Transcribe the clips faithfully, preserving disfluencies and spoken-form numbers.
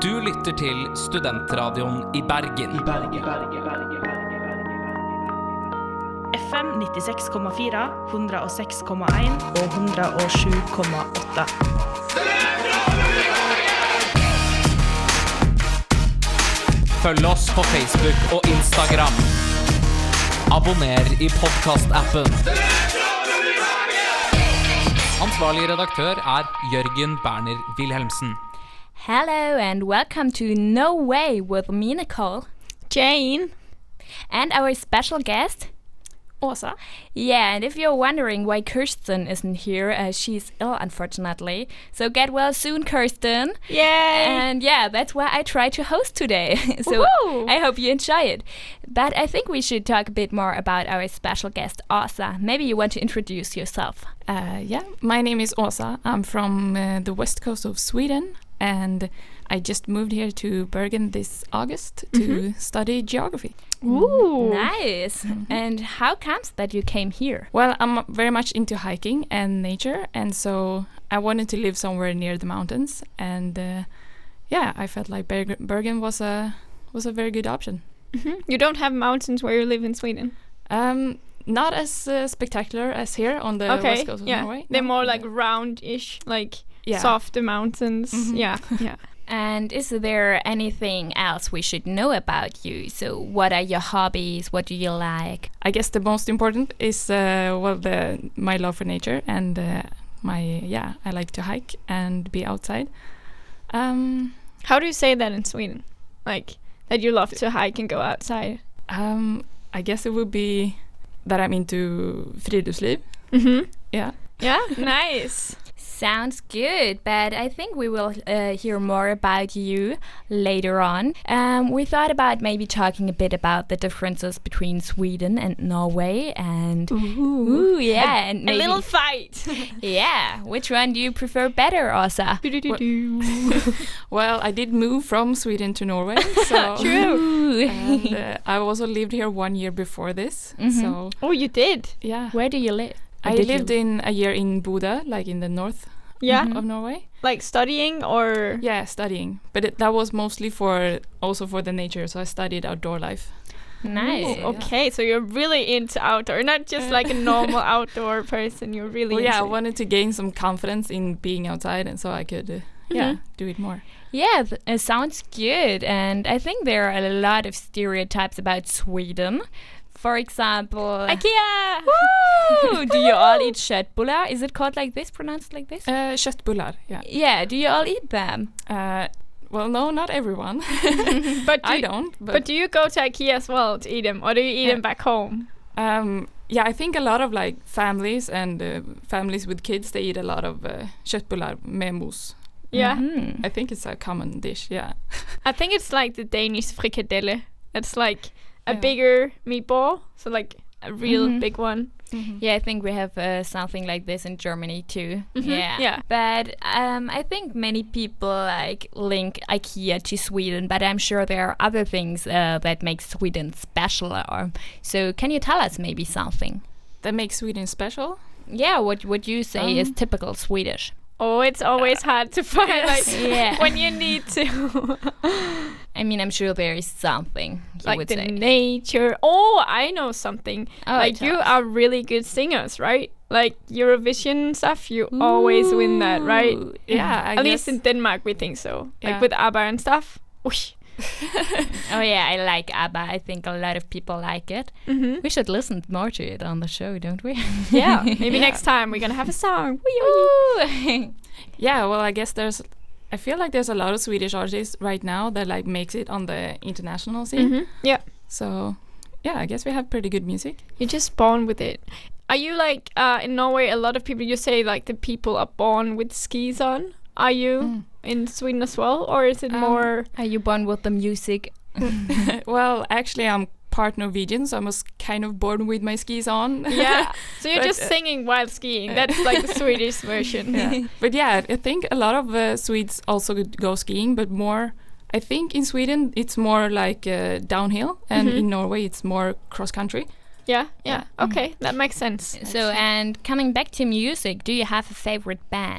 Du lytter til Studentradioen i Bergen. I Bergen, Bergen, Bergen, Bergen. F M nittiseks komma fire, hundre og seks komma en og hundre og sju komma åtte. Følg oss på Facebook og Instagram. Abonner i podcast-appen. Ansvarlig redaktør er Jørgen Berner Wilhelmsen. Hello and welcome to No Way with me, Nicole. Jane. And our special guest, Åsa. Yeah, and if you're wondering why Kirsten isn't here, uh, she's ill, unfortunately. So get well soon, Kirsten. Yay! And yeah, that's why I try to host today. So Woohoo! I hope you enjoy it. But I think we should talk a bit more about our special guest, Åsa. Maybe you want to introduce yourself. Uh, yeah, my name is Åsa. I'm from uh, the west coast of Sweden, and I just moved here to Bergen this August to Mm-hmm. study geography. Ooh, nice. Mm-hmm. And how comes that you came here? Well, I'm very much into hiking and nature, and so I wanted to live somewhere near the mountains. And uh, yeah, I felt like Berg- Bergen was a was a very good option. Mm-hmm. You don't have mountains where you live in Sweden? Um, not as uh, spectacular as here on the okay. west coast of yeah. Norway. They're No, more yeah. like round-ish, like Yeah. softer mountains. Mhm. Yeah, yeah. And is there anything else we should know about you? So what are your hobbies? What do you like? I guess the most important is uh, well the my love for nature and uh, my yeah I like to hike and be outside. Um, How do you say that in Sweden? Like, that you love to hike and go outside? um, I guess it would be that I'm into friluftsliv. Mm-hmm. Yeah. Yeah, nice. Sounds good, but I think we will uh, hear more about you later on. Um, we thought about maybe talking a bit about the differences between Sweden and Norway, and Ooh, ooh, yeah, and a maybe little fight. yeah. Which one do you prefer better, Åsa? Well, I did move from Sweden to Norway, so True. and uh, I also lived here one year before this. Mhm. So Oh, you did? yeah, Where do you live? Or I did lived you? in a year in Bodø, like in the north Yeah. of Norway. Like studying or? Yeah, studying, but it, that was mostly for also for the nature. So I studied outdoor life. Nice. Ooh, okay, so you're really into outdoor, not just like a normal outdoor person. You're really Well, yeah, I into wanted to gain some confidence in being outside, and so I could, uh, yeah, do it more. Yeah, th- it sounds good. And I think there are a lot of stereotypes about Sweden. For example, IKEA. Woo! Do you all eat köttbullar? Is it called like this, pronounced like this? Uh, köttbullar, yeah. Yeah, do you all eat them? Uh, well, no, not everyone. But do I you- don't. But, But do you go to IKEA as well to eat them, or do you eat Yeah. them back home? um, yeah, I think a lot of like families and uh, families with kids, they eat a lot of uh, köttbullar med mos. Yeah, Mhm. I think it's a common dish. Yeah. I think it's like the Danish frikadelle. It's like a Yeah. bigger meatball, so like a real Mhm. big one. Yeah, I think we have uh, something like this in Germany too. Mhm, Yeah. yeah. But um, I think many people like link IKEA to Sweden, but I'm sure there are other things uh, that make Sweden special. Or so, can you tell us maybe something? That makes Sweden special. Yeah, what would you say is Um, typical Swedish? Oh, it's always hard to find like Yeah. when you need to. I mean, I'm sure there is something you like would the say. nature. Oh, I know something. Oh, like tell you us. are really good singers, right? Like Eurovision stuff, you always win that, right? Ooh. Yeah, I At guess. least in Denmark, we think so. Like Yeah. with ABBA and stuff. Whoosh. Oh yeah, I like ABBA. I think a lot of people like it. Mhm. We should listen more to it on the show, don't we? Yeah, maybe Yeah. next time we're gonna have a song. Ooh. Yeah, well, I guess there's. I feel like there's a lot of Swedish artists right now that like makes it on the international scene. Mhm. Yeah, So, yeah, I guess we have pretty good music. you're just born with it. Are you like uh, in Norway? A lot of people you say like the people are born with skis on. Are you Mm. in Sweden as well, or is it Um, more? Are you born with the music? Well, actually, I'm part Norwegian, so I was kind of born with my skis on. Yeah, so you're But, just uh, singing while skiing. That's like the Swedish version. Yeah. But yeah, I think a lot of uh, Swedes also g- go skiing, but more. I think in Sweden it's more like uh, downhill, and Mhm. in Norway it's more cross country. Yeah, yeah. Yeah. Okay, that makes sense. So, and coming back to music, do you have a favorite band?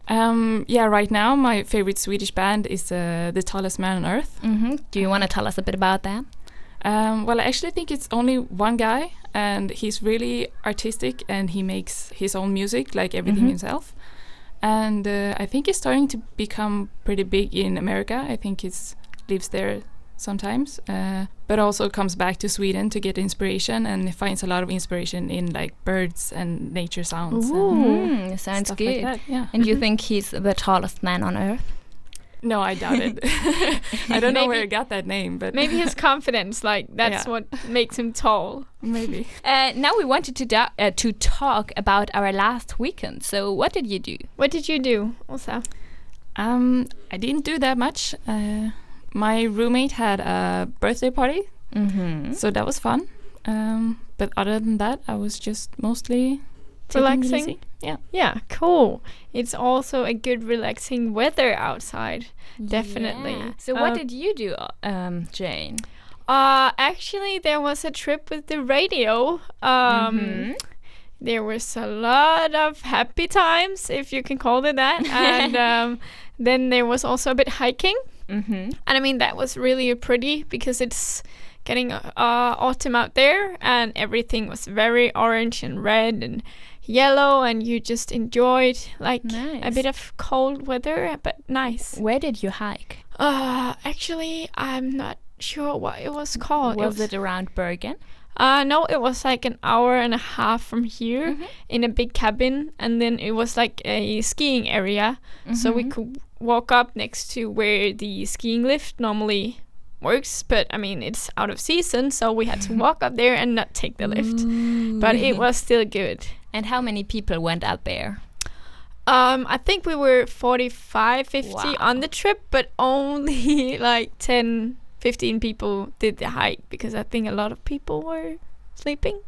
Um, yeah, right now my favorite Swedish band is uh, The Tallest Man on Earth. Mm-hmm. Do you want to tell us a bit about that? Um, well, I actually think it's only one guy, and he's really artistic, and he makes his own music, like everything Mhm. himself. And uh, I think he's starting to become pretty big in America. I think he lives there sometimes, uh, but also comes back to Sweden to get inspiration, and finds a lot of inspiration in like birds and nature sounds. Ooh. And Mm, sounds stuff good. like that. Yeah. And you think he's the tallest man on earth? No, I doubt it. I don't know where Maybe- he got that name, but Maybe his confidence, like that's Yeah. what makes him tall. maybe. Uh, now we wanted to do- uh, to talk about our last weekend. So what did you do? What did you do, Åsa? Um, I didn't do that much. Uh, my roommate had a birthday party, Mm-hmm. so that was fun. Um, but other than that, I was just mostly taking it Relaxing? easy. Yeah. Yeah, cool. It's also a good relaxing weather outside. Definitely. Yeah. So what Uh, did you do, um, Jane? Uh, actually, there was a trip with the radio. Um, Mhm. There was a lot of happy times, if you can call it that. And um, then there was also a bit hiking. Mm-hmm. And I mean, that was really pretty because it's getting uh, autumn out there, and everything was very orange and red and yellow, and you just enjoyed like a Nice. bit of cold weather, but nice. Where did you hike? Uh, actually, I'm not sure what it was called. Was it around Bergen? Uh, no, it was like an hour and a half from here Mhm. in a big cabin, and then it was like a skiing area, so we Mhm. could walk up next to where the skiing lift normally works. But I mean, it's out of season, so we had to walk up there and not take the lift. But it was still good. And how many people went out there? Um, I think we were forty-five, fifty Wow. on the trip, but only like ten, fifteen people did the hike because I think a lot of people were sleeping.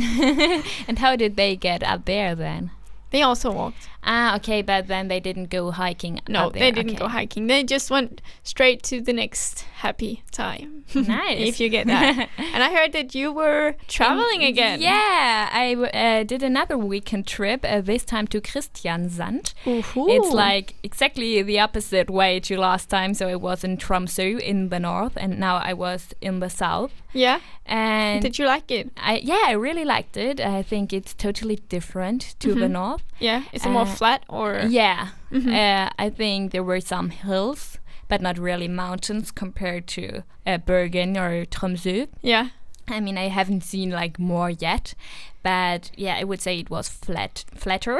And how did they get out there then? They also walked. Ah, okay, but then they didn't go hiking. No, out there. they didn't okay. go hiking. They just went straight to the next happy time. Nice. If you get that. And I heard that you were traveling Um, again. Yeah, I w- uh, did another weekend trip, uh, this time to Kristiansand. Ooh. It's like exactly the opposite way to last time. So I was in Tromsø in the north, and now I was in the south. Yeah. And Did you like it? I, yeah, I really liked it. I think it's totally different to the Mhm. north. Yeah. Is it more Uh, flat or? Yeah, Mhm. uh, I think there were some hills, but not really mountains compared to uh, Bergen or Tromsø. Yeah. I mean, I haven't seen like more yet, but yeah, I would say it was flat, flatter.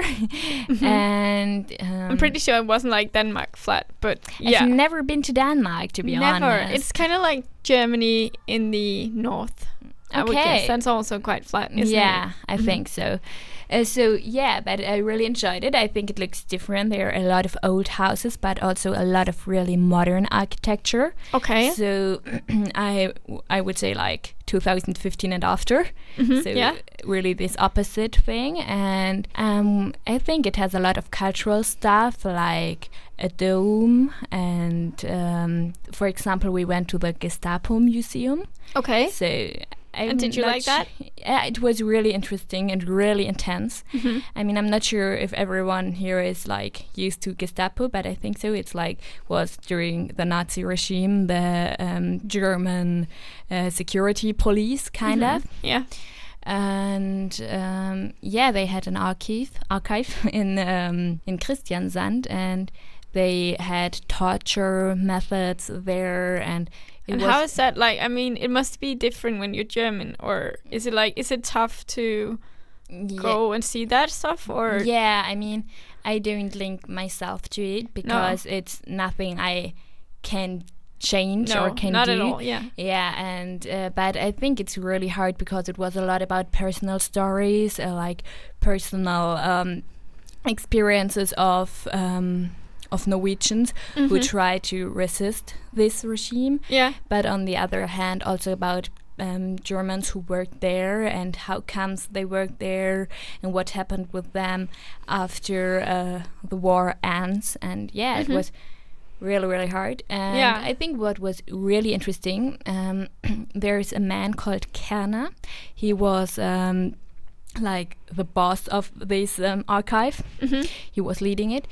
And um, I'm pretty sure it wasn't like Denmark flat, but I've yeah. never been to Denmark, to be Never. honest. It's kind of like Germany in the north. I would Okay. guess that's also quite flat, isn't yeah, it? I think so. Uh, so yeah, but I really enjoyed it. I think it looks different. There are a lot of old houses, but also a lot of really modern architecture. Okay. So I I would say like two thousand fifteen and after. Mhm, So yeah. really this opposite thing, and um, I think it has a lot of cultural stuff like a dome, and um, for example, we went to the Gestapo Museum. Okay. So. I'm And did you not like sh- that? Yeah, it was really interesting and really intense. Mhm. I mean, I'm not sure if everyone here is like used to Gestapo, but I think so. It's like was during the Nazi regime, the um, German uh, security police, kind Mhm. of. Yeah. And um, yeah, they had an archive archive in um, in Kristiansand, and they had torture methods there, and it And was how is that like? I mean, it must be different when you're German, or is it like, is it tough to yeah, go and see that stuff, or? yeah. I mean, I don't link myself to it because it's nothing I can change No, or can not do. at all. Yeah. Yeah, and uh, but I think it's really hard because it was a lot about personal stories, uh, like personal um, experiences of um, of Norwegians who Mhm. try to resist this regime. Yeah. But on the other hand, also about um, Germans who worked there and how comes they worked there and what happened with them after uh, the war ends. And yeah, Mhm. it was really, really hard. And Yeah. I think what was really interesting, um, there's a man called Kerner. He was um, like the boss of this um, archive. Mhm. He was leading it,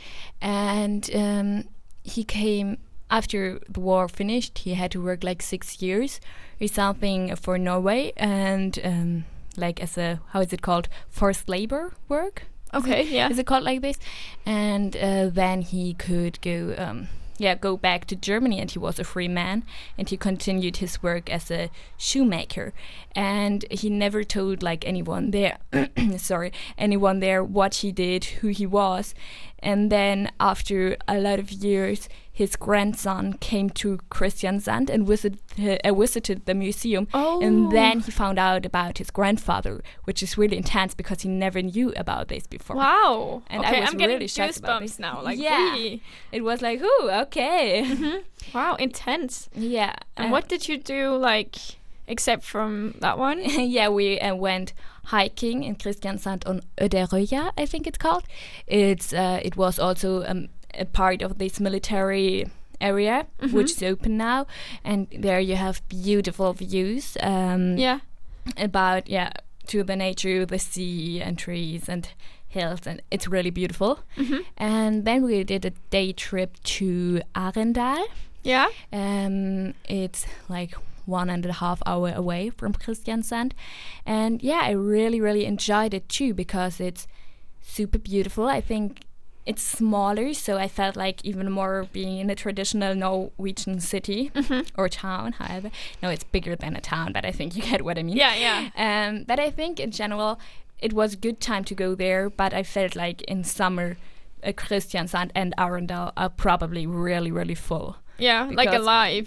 and um, he came after the war finished. He had to work like six years or something for Norway, and um, like as a, how is it called, forced labor work. Okay, yeah. Is it called like this? And uh, then he could go, um, yeah, go back to Germany, and he was a free man, and he continued his work as a shoemaker. And he never told like anyone there, sorry, anyone there what he did, who he was. And then after a lot of years, his grandson came to Kristiansand and visit, uh, visited the museum. Oh. And then he found out about his grandfather, which is really intense because he never knew about this before. Wow. And I okay, was I'm getting really shocked about this. goosebumps now. Like, Yeah. really? It was like, ooh, okay. Wow, intense. Yeah. And uh, what did you do, like, except from that one? yeah, we uh, went hiking in Kristiansand on Øderøya, I think it's called. It's uh, it was also um, a part of this military area, Mhm. which is open now, and there you have beautiful views. Um, Yeah. About yeah, to the nature, the sea and trees and hills, and it's really beautiful. Mhm. And then we did a day trip to Arendal. Yeah. Um, it's like one and a half hour away from Kristiansand, and yeah, I really, really enjoyed it too because it's super beautiful. I think it's smaller, so I felt like even more being in a traditional Norwegian city Mhm. or town. However, no, it's bigger than a town, but I think you get what I mean. Yeah, yeah. Um, but I think in general, it was a good time to go there. But I felt like in summer, uh, Kristiansand and Arendal are probably really, really full. Yeah, like Because- alive.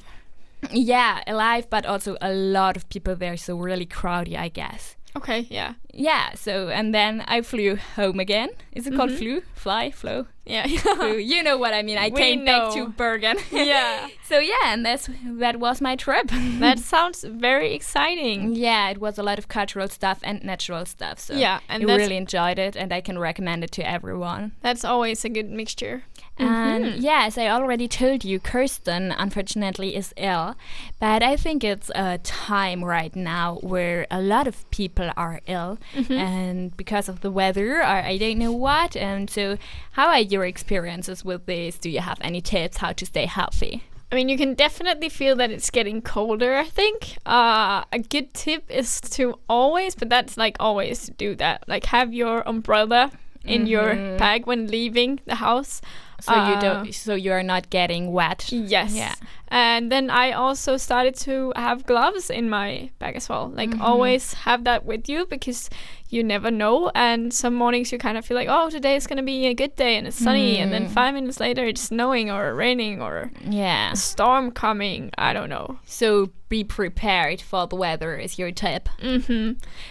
Yeah, alive, but also a lot of people there, so really crowdy, I guess. Okay, yeah. Yeah, so, and then I flew home again. Is it called Mhm. flew? Fly? Flow? Yeah. Flew. You know what I mean. I We came back to know. Bergen. Yeah. So yeah, and that's that was my trip. That sounds very exciting. Yeah, it was a lot of cultural stuff and natural stuff. So Yeah, and I that's- really enjoyed it, and I can recommend it to everyone. That's always a good mixture. And Mhm. yes, I already told you, Kirsten unfortunately is ill, but I think it's a time right now where a lot of people are ill, Mhm. and because of the weather, or I don't know what. And so, how are your experiences with this? Do you have any tips how to stay healthy? I mean, you can definitely feel that it's getting colder, I think. Uh, a good tip is to always, but that's like always do that. Like have your umbrella in your Mhm. bag when leaving the house. So you Uh, don't, so you are not getting wet. Yes. Yeah. And then I also started to have gloves in my bag as well. Like Mhm. always have that with you because you never know. And some mornings you kind of feel like, oh, today is going to be a good day and it's sunny. And then Mm. five minutes later it's snowing or raining or Yeah. a storm coming. I don't know. So be prepared for the weather is your tip. Mm-hmm.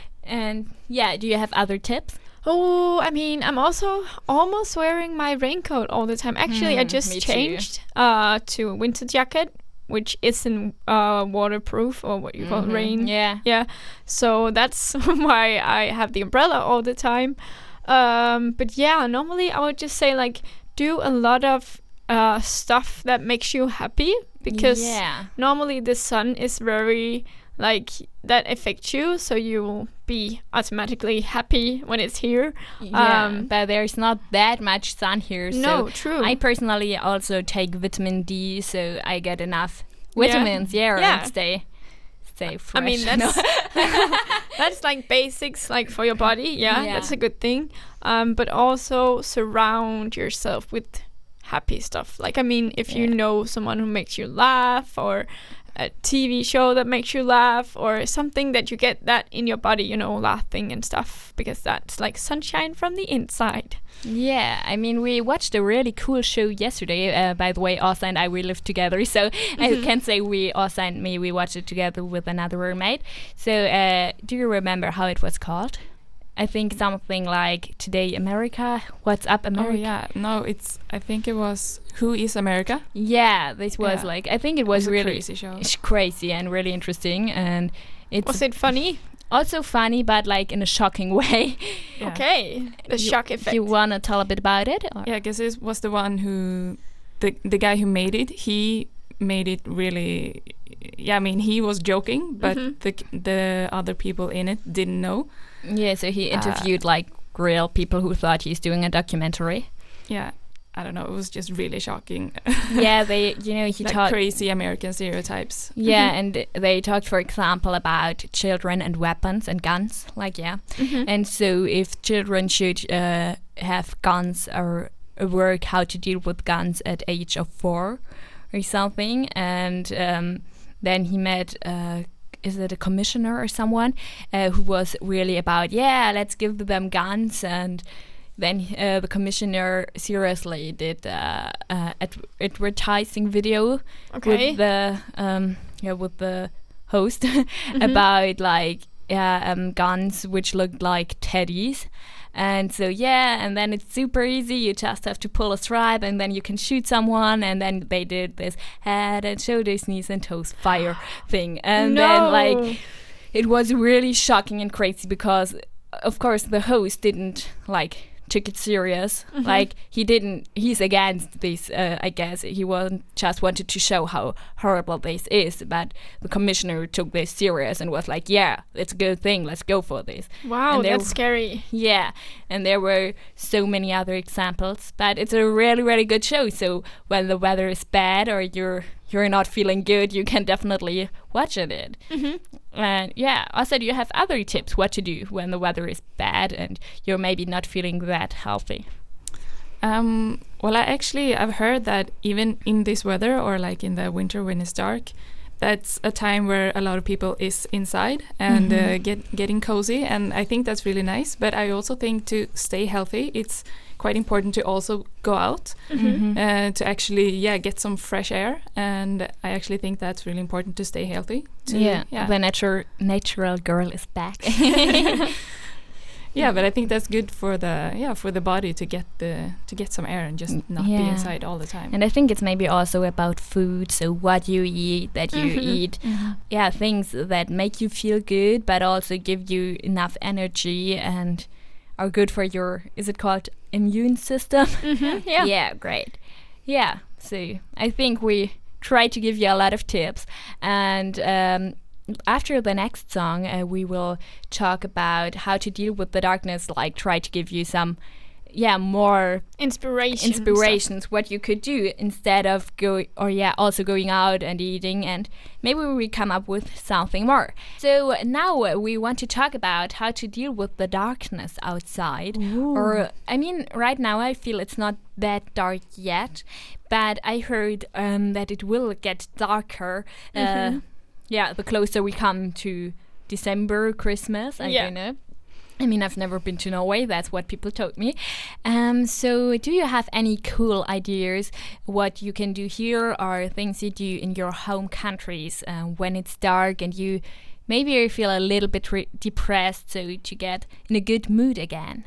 And yeah, do you have other tips? Oh, I mean, I'm also almost wearing my raincoat all the time. Actually, I Hmm, me just too. changed uh, to a winter jacket, which isn't uh, waterproof or what you call Mhm. rain. Yeah. Yeah, so that's why I have the umbrella all the time. Um, but yeah, normally I would just say like do a lot of uh, stuff that makes you happy because yeah. normally the sun is very like that affects you, so you will be automatically happy when it's here. Yeah, Um, but there's not that much sun here. No, so true. I personally also take vitamin D, so I get enough Yeah. vitamins. Yeah, Yeah. and stay, stay I fresh. mean No. that's that's like basics like for your body. Yeah, Yeah. that's a good thing. Um, but also surround yourself with happy stuff. Like I mean, if you Yeah. know someone who makes you laugh, or a T V show that makes you laugh, or something that you get that in your body, you know, laughing and stuff, because that's like sunshine from the inside. Yeah, I mean, we watched a really cool show yesterday. Uh, by the way, Asa and I, we lived together, so I can say we, Asa and me, we watched it together with another roommate. So, uh, do you remember how it was called? I think something like Today America, What's Up America? Oh yeah, no, it's. I think it was Who is America? Yeah, this was Yeah. like, I think it was It was a really crazy show. It's crazy and really interesting, and it's Was it funny? also funny, but like in a shocking way. Yeah. Okay, the You- shock effect. You wanna tell a bit about it? Or? Yeah, because it was the one who, the the guy who made it. He made it really. Yeah, I mean he was joking, but Mhm. the the other people in it didn't know. Yeah, so he interviewed uh, like real people who thought he's doing a documentary. Yeah, I don't know. It was just really shocking. Yeah, they, you know, he like talked crazy American stereotypes. Yeah, and they talked, for example, about children and weapons and guns. Like, yeah, Mhm. and so if children should uh, have guns or work how to deal with guns at age of four or something, and um, then he met. Uh, Is it a commissioner or someone uh, who was really about, yeah, let's give them guns, and then uh, the commissioner seriously did uh, uh, ad- advertising video Okay. with the um, yeah with the host about like yeah um, guns which looked like teddies. And so yeah, and then it's super easy. You just have to pull a strap, and then you can shoot someone. And then they did this head and shoulders, knees and toes fire thing. And No. then like it was really shocking and crazy because, of course, the host didn't like took it serious. Like he didn't. He's against this. Uh, I guess he wasn't just wanted to show how horrible this is. But the commissioner took this serious and was like, "Yeah, it's a good thing. Let's go for this." Wow, And there that's w- scary. Yeah, and there were so many other examples, but it's a really, really good show. So when the weather is bad or you're you're not feeling good, you can definitely watch it. Mhm. And yeah, also, do you have other tips what to do when the weather is bad and you're maybe not feeling that healthy? Um, well, I actually I've heard that even in this weather or like in the winter when it's dark, that's a time where a lot of people is inside and uh, get getting cozy, and I think that's really nice. But I also think to stay healthy, it's quite important to also go out uh, to actually yeah get some fresh air, and I actually think that's really important to stay healthy. To, Yeah, yeah. the natural natural girl is back. Yeah, but I think that's good for the yeah for the body to get the to get some air and just not be Yeah. inside all the time. And I think it's maybe also about food, so what you eat, that you eat, yeah, things that make you feel good, but also give you enough energy and are good for your, is it called immune system? Mhm, yeah. Yeah, great. Yeah, so I think we try to give you a lot of tips, and um, after the next song, uh, we will talk about how to deal with the darkness, like try to give you some, yeah, more Inspiration. inspirations what you could do instead of go or yeah also going out and eating, and maybe we come up with something more. So now uh, we want to talk about how to deal with the darkness outside. Or I mean, right now I feel it's not that dark yet, but I heard um, that it will get darker uh, yeah the closer we come to December, Christmas. I Yeah. don't know. I mean, I've never been to Norway. That's what people told me. Um, so do you have any cool ideas what you can do here or things you do in your home countries um, when it's dark and you maybe you feel a little bit re- depressed, so to get in a good mood again?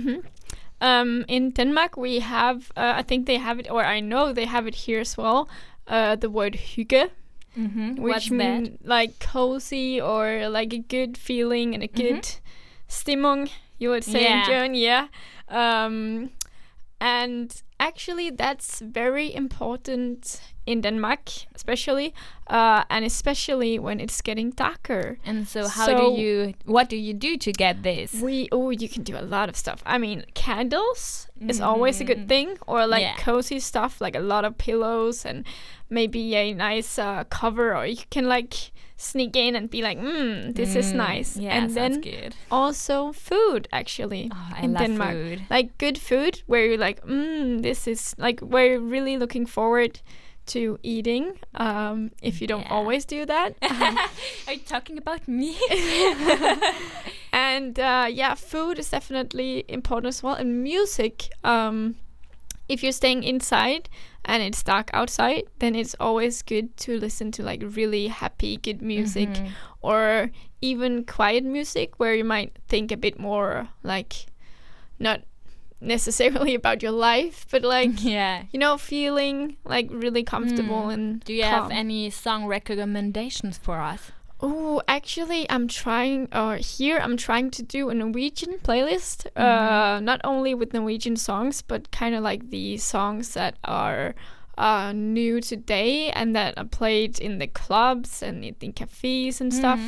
Um, in Denmark, we have, uh, I think they have it, or I know they have it here as well, uh, the word hygge. Mm-hmm. Which What's mean that? like cozy or like a good feeling and a good stimmung, you would say Yeah. in German, yeah. Um, and actually, that's very important in Denmark, especially, uh, and especially when it's getting darker. And so how So- do you, what do you do to get this? We oh, you can do a lot of stuff. I mean, candles is always a good thing, or like Yeah. cozy stuff, like a lot of pillows and maybe a nice uh, cover, or you can like sneak in and be like, mm, this is nice. Yeah, and sounds then good. also food, actually, Oh, I in love Denmark. food. Like good food where you're like, mm, this is like we're really looking forward to eating. Um, if you don't Yeah. always do that. Are you talking about me? And uh, yeah, food is definitely important as well. And music, um, if you're staying inside and it's dark outside, then it's always good to listen to like really happy, good music, or even quiet music where you might think a bit more like not necessarily about your life, but like Yeah. you know, feeling like really comfortable and Do you calm. have any song recommendations for us? Oh, actually, I'm trying, or here I'm trying to do a Norwegian playlist. Uh, not only with Norwegian songs, but kind of like the songs that are uh, new today and that are played in the clubs and in the cafes and stuff.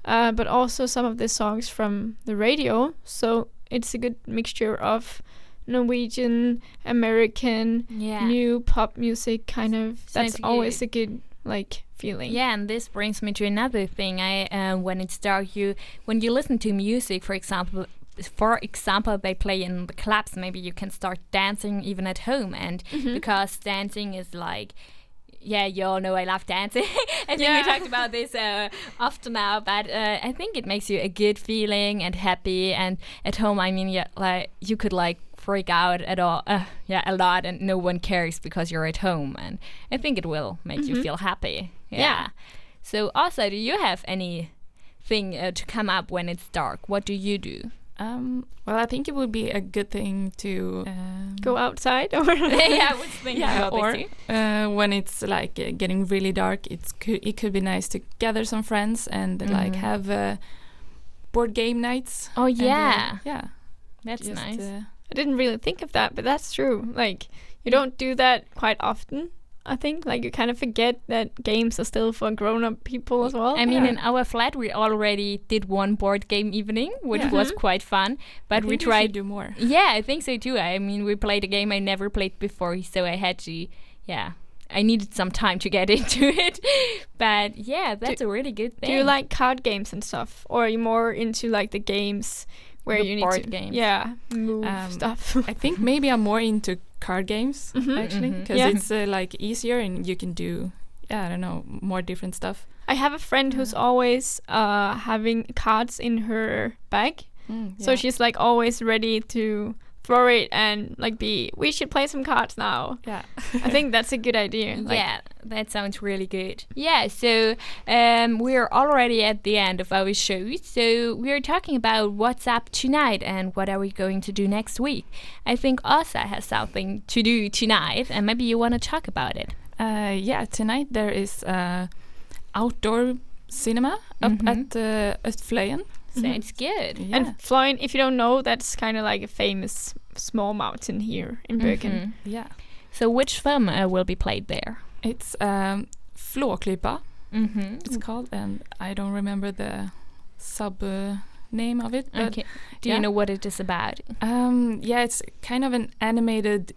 uh, but also some of the songs from the radio. So it's a good mixture of Norwegian, American, Yeah. new pop music kind of. Sounds That's always good. a good like feeling. Yeah, and this brings me to another thing. I uh, when it's dark, you when you listen to music, for example, for example, they play in the clubs. Maybe you can start dancing even at home, and Mhm. because dancing is like. Yeah, you all know I love dancing. I think Yeah. we talked about this uh, often now, but uh, I think it makes you a good feeling and happy. And at home, I mean, yeah, like you could like freak out at all, uh, yeah, a lot, and no one cares because you're at home. And I think it will make you Mhm. feel happy. Yeah. Yeah. So, also, do you have anything uh, to come up when it's dark? What do you do? Um, well, I think it would be a good thing to um, Go outside or yeah, I was thinking yeah, about or this too. uh, when it's like uh, getting really dark, it's cou- it could be nice to gather some friends and uh, like Mhm. have uh, board game nights. Oh, and, uh, yeah. yeah, That's just, nice. uh, I didn't really think of that, but that's true. Like you don't do that quite often. I think like you kind of forget that games are still for grown-up people as well. I mean, Yeah. in our flat, we already did one board game evening, which Yeah. was Mhm. quite fun. I But we think should tried. do more. Yeah, I think so too. I mean, we played a game I never played before, so I had to. Yeah, I needed some time to get into it. But yeah, that's a really good thing. Do you like card games and stuff, or are you more into like the games where The you need board to games. yeah move Um, stuff? I think maybe I'm more into card games Mhm. actually, Mhm. because Yeah. it's uh, like easier and you can do, yeah, I don't know, more different stuff. I have a friend who's always uh, having cards in her bag, so yeah. she's like always ready to throw it and like be. We should play some cards now. yeah. I think that's a good idea. Like, Yeah, that sounds really good. Yeah, so um, we're already at the end of our show. So we're talking about what's up tonight and what are we going to do next week. I think Asa has something to do tonight, and maybe you want to talk about it. Uh, yeah, tonight there is uh, outdoor cinema up Mhm. at uh, at Fløyen. Sounds good. Yeah. And Fløyen, if you don't know, that's kind of like a famous small mountain here in Bergen. Mhm. yeah, So which film uh, will be played there? it's um, Flåklypa, Mm-hmm. it's called, and I don't remember the sub uh, name of it. But Okay. Do yeah. you know what it is about? um, yeah, it's kind of an animated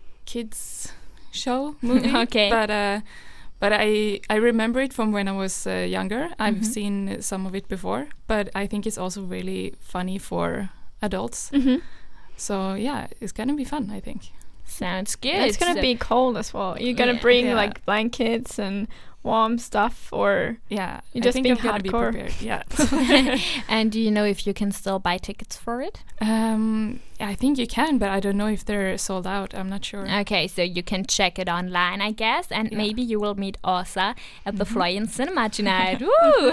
kids show movie. Okay. But uh, but I I remember it from when I was uh, younger. I've Mhm. seen uh, some of it before, but I think it's also really funny for adults. Mm-hmm. So yeah, it's gonna be fun, I think. Sounds good. It's gonna So- be cold as well. You're gonna Yeah. bring Yeah. like blankets and warm stuff, or Yeah, You're I just think being I'm gonna be hardcore. prepared. Yeah. And do you know if you can still buy tickets for it? um, I think you can, but I don't know if they're sold out. I'm not sure. Okay, so you can check it online, I guess, and Yeah. maybe you will meet Asa at the Mhm. Fløyen Cinema tonight. Woo!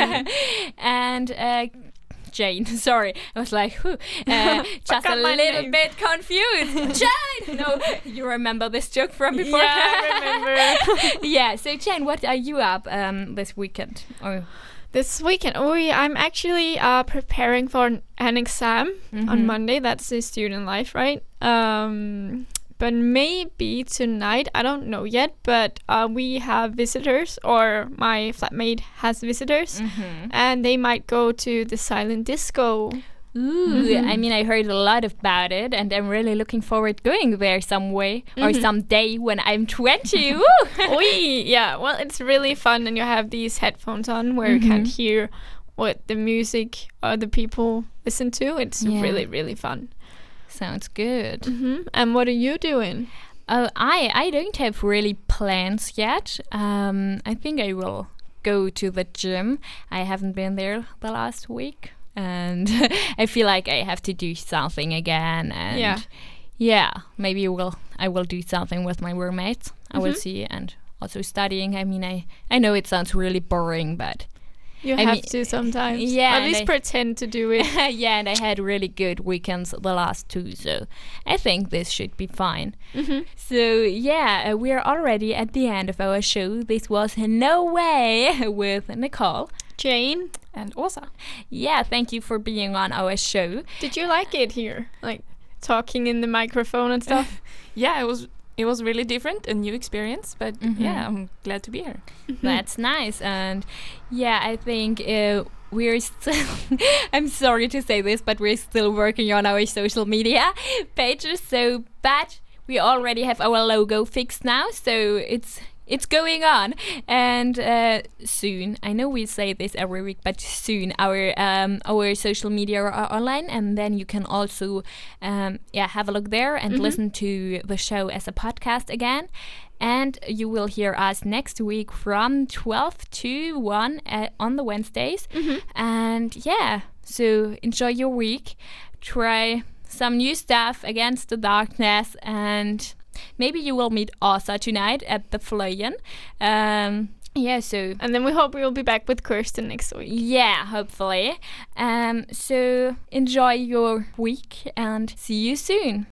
And uh, Jane, sorry, I was like, whew, uh, just a Forgot my little name. bit confused. Jane, no, you remember this joke from before? Yeah, I remember. Yeah. So Jane, what are you up um, this weekend? Or This weekend, oh yeah, I'm actually uh, preparing for an, an exam Mhm. on Monday. That's the student life, right? Um, but maybe tonight, I don't know yet. But uh, we have visitors, or my flatmate has visitors, Mhm. and they might go to the silent disco. Ooh, Mhm. I mean, I heard a lot about it, and I'm really looking forward going there some way or Mhm. someday when I'm twenty. Woo! Oi, yeah. Well, it's really fun, and you have these headphones on where you Mhm. can't hear what the music other people listen to. It's Yeah. really, really fun. Sounds good. hmm And what are you doing? Oh, I I don't have really plans yet. Um, I think I will go to the gym. I haven't been there the last week, and I feel like I have to do something again. And Yeah. yeah, maybe I will I will do something with my roommates. I will Mhm. see, and also studying. I mean, I I know it sounds really boring, but You I have mean- to sometimes. Yeah, At and least I- pretend to do it. yeah, and I had really good weekends the last two, so I think this should be fine. hmm So yeah, uh, we're already at the end of our show. This was No Way with Nicole. Jane, And Åsa. Yeah, thank you for being on our show. did you like it here? Like talking in the microphone and stuff? Yeah, it was it was really different, a new experience. But Mhm. yeah, I'm glad to be here. That's nice. And yeah, I think uh, we're still, I'm sorry to say this, but we're still working on our social media pages. So, but we already have our logo fixed now. So it's it's going on. And uh, soon, I know we say this every week, but soon our um, our social media are online, and then you can also um, yeah have a look there and Mhm. listen to the show as a podcast again. And you will hear us next week from twelve to one uh, on the Wednesdays. Mhm. And yeah, so enjoy your week. Try some new stuff against the darkness, and maybe you will meet Asa tonight at the Fløyen. Um, yeah, so And then we hope we will be back with Kirsten next week. yeah, hopefully. Um, so enjoy your week and see you soon.